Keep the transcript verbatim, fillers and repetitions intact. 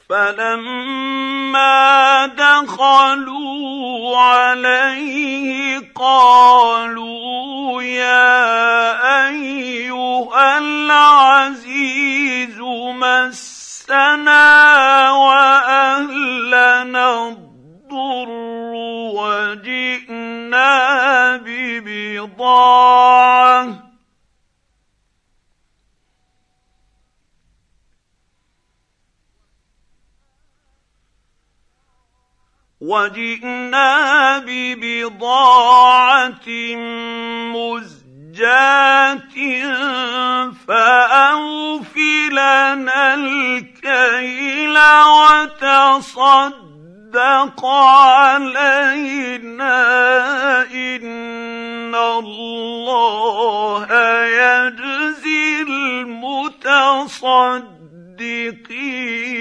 فلما دخلوا عليه قالوا يا أيها العزيز مسنا وأهلنا الضر وجئنا ببضاعة وجئنا ببضاعة مزجاة فأوف لنا الكيل وتصدق علينا إن الله يجزي المتصدقين.